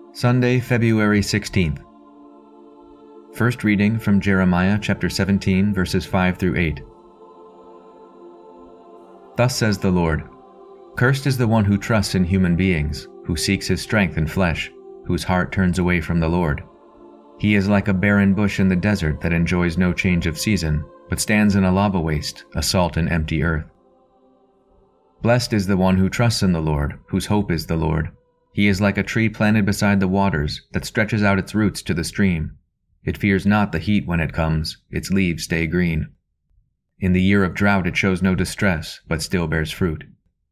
Sunday, February 16th. First reading from Jeremiah chapter 17, verses 5 through 8. Thus says the Lord, "Cursed is the one who trusts in human beings, who seeks his strength in flesh, whose heart turns away from the Lord. He is like a barren bush in the desert that enjoys no change of season, but stands in a lava waste, a salt and empty earth. Blessed is the one who trusts in the Lord, whose hope is the Lord. He is like a tree planted beside the waters, that stretches out its roots to the stream. It fears not the heat when it comes, its leaves stay green. In the year of drought it shows no distress, but still bears fruit."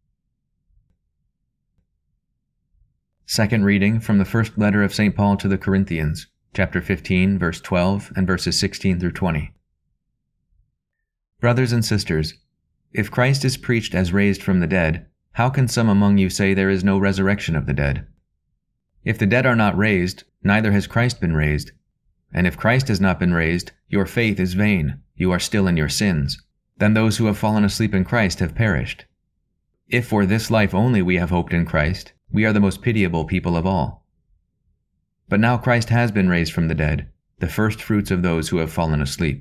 Second reading from the first letter of St. Paul to the Corinthians, chapter 15, verse 12, and verses 16 through 20. Brothers and sisters, if Christ is preached as raised from the dead, how can some among you say there is no resurrection of the dead? If the dead are not raised, neither has Christ been raised. And if Christ has not been raised, your faith is vain, you are still in your sins. Then those who have fallen asleep in Christ have perished. If for this life only we have hoped in Christ, we are the most pitiable people of all. But now Christ has been raised from the dead, the first fruits of those who have fallen asleep.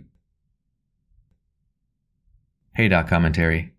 Haydock Commentary.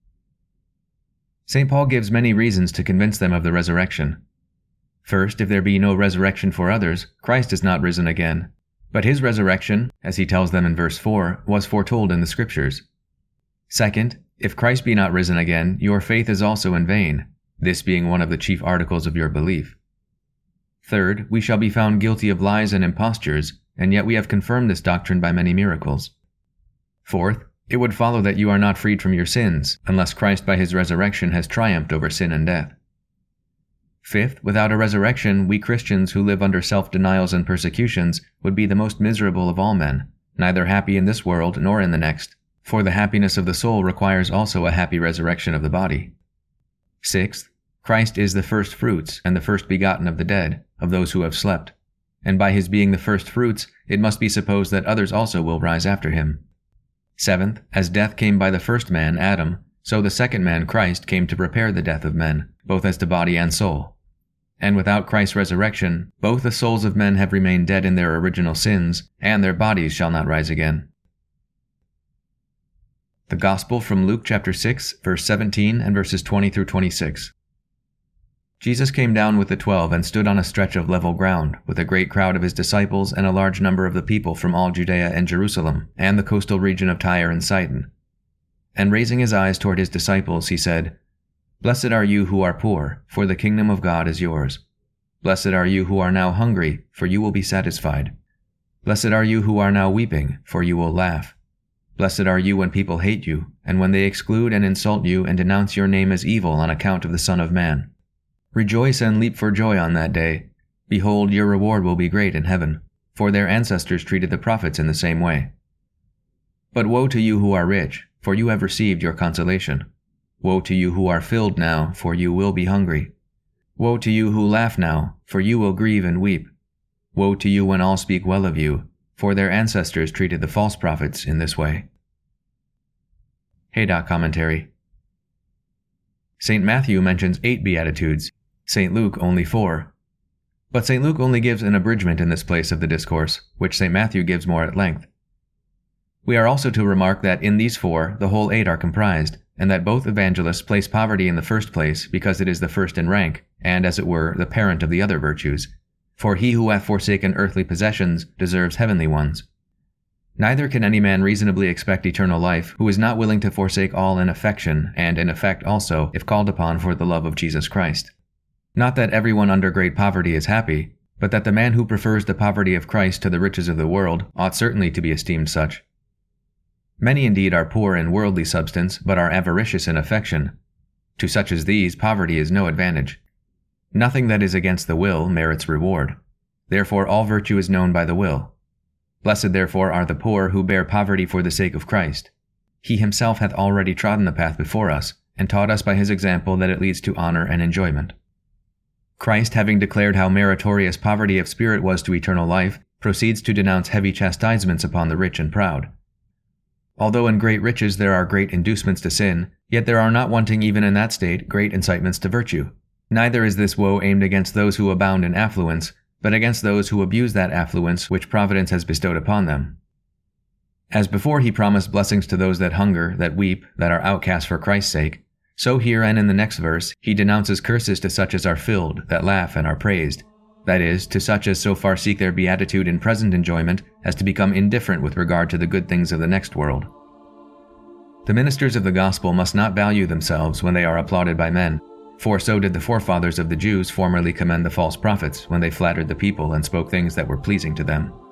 St. Paul gives many reasons to convince them of the resurrection. First, if there be no resurrection for others, Christ is not risen again. But his resurrection, as he tells them in verse 4, was foretold in the Scriptures. Second, if Christ be not risen again, your faith is also in vain, this being one of the chief articles of your belief. Third, we shall be found guilty of lies and impostures, and yet we have confirmed this doctrine by many miracles. Fourth, it would follow that you are not freed from your sins, unless Christ by his resurrection has triumphed over sin and death. Fifth, without a resurrection, we Christians who live under self-denials and persecutions would be the most miserable of all men, neither happy in this world nor in the next, for the happiness of the soul requires also a happy resurrection of the body. Sixth, Christ is the first fruits and the first begotten of the dead, of those who have slept, and by his being the first fruits, it must be supposed that others also will rise after him. Seventh, as death came by the first man, Adam, so the second man, Christ, came to prepare the death of men, both as to body and soul. And without Christ's resurrection, both the souls of men have remained dead in their original sins, and their bodies shall not rise again. The Gospel from Luke chapter 6, verse 17 and verses 20 through 26. Jesus came down with the 12 and stood on a stretch of level ground, with a great crowd of his disciples and a large number of the people from all Judea and Jerusalem, and the coastal region of Tyre and Sidon. And raising his eyes toward his disciples, he said, "Blessed are you who are poor, for the kingdom of God is yours. Blessed are you who are now hungry, for you will be satisfied. Blessed are you who are now weeping, for you will laugh. Blessed are you when people hate you, and when they exclude and insult you and denounce your name as evil on account of the Son of Man. Rejoice and leap for joy on that day. Behold, your reward will be great in heaven, for their ancestors treated the prophets in the same way. But woe to you who are rich, for you have received your consolation. Woe to you who are filled now, for you will be hungry. Woe to you who laugh now, for you will grieve and weep. Woe to you when all speak well of you, for their ancestors treated the false prophets in this way." Haydock Commentary. St. Matthew mentions 8 Beatitudes, St. Luke only 4. But St. Luke only gives an abridgment in this place of the discourse, which St. Matthew gives more at length. We are also to remark that in these 4, the whole 8 are comprised, and that both evangelists place poverty in the first place because it is the first in rank, and, as it were, the parent of the other virtues. For he who hath forsaken earthly possessions deserves heavenly ones. Neither can any man reasonably expect eternal life who is not willing to forsake all in affection, and in effect also, if called upon for the love of Jesus Christ. Not that everyone under great poverty is happy, but that the man who prefers the poverty of Christ to the riches of the world ought certainly to be esteemed such. Many indeed are poor in worldly substance, but are avaricious in affection. To such as these, poverty is no advantage. Nothing that is against the will merits reward. Therefore all virtue is known by the will. Blessed therefore are the poor who bear poverty for the sake of Christ. He himself hath already trodden the path before us, and taught us by his example that it leads to honor and enjoyment. Christ, having declared how meritorious poverty of spirit was to eternal life, proceeds to denounce heavy chastisements upon the rich and proud. Although in great riches there are great inducements to sin, yet there are not wanting even in that state great incitements to virtue. Neither is this woe aimed against those who abound in affluence, but against those who abuse that affluence which Providence has bestowed upon them. As before he promised blessings to those that hunger, that weep, that are outcast for Christ's sake, so here and in the next verse he denounces curses to such as are filled, that laugh and are praised, that is, to such as so far seek their beatitude in present enjoyment as to become indifferent with regard to the good things of the next world. The ministers of the gospel must not value themselves when they are applauded by men, for so did the forefathers of the Jews formerly commend the false prophets when they flattered the people and spoke things that were pleasing to them.